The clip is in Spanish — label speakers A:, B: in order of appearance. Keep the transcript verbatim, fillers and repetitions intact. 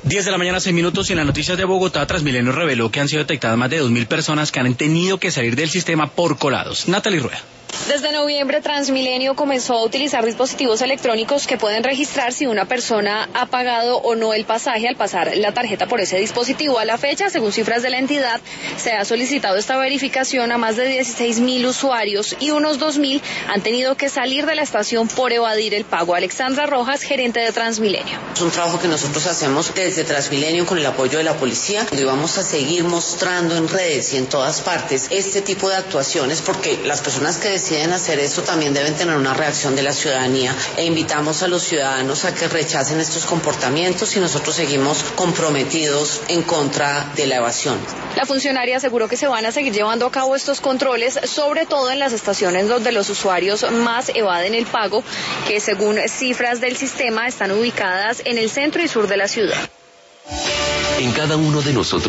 A: diez de la mañana, seis minutos, y en las noticias de Bogotá, Transmilenio reveló que han sido detectadas más de dos mil personas que han tenido que salir del sistema por colados. Natalie Rueda.
B: Desde noviembre, Transmilenio comenzó a utilizar dispositivos electrónicos que pueden registrar si una persona ha pagado o no el pasaje al pasar la tarjeta por ese dispositivo. A la fecha, según cifras de la entidad, se ha solicitado esta verificación a más de dieciséis mil usuarios y unos dos mil han tenido que salir de la estación por evadir el pago. Alexandra Rojas, gerente de Transmilenio.
C: Es un trabajo que nosotros hacemos desde Transmilenio con el apoyo de la policía, y vamos a seguir mostrando en redes y en todas partes este tipo de actuaciones, porque las personas que deciden hacer esto también deben tener una reacción de la ciudadanía, e invitamos a los ciudadanos a que rechacen estos comportamientos, y nosotros seguimos comprometidos en contra de la evasión.
B: La funcionaria aseguró que se van a seguir llevando a cabo estos controles, sobre todo en las estaciones donde los usuarios más evaden el pago, que según cifras del sistema están ubicadas en el centro y sur de la ciudad.
D: En cada uno de nosotros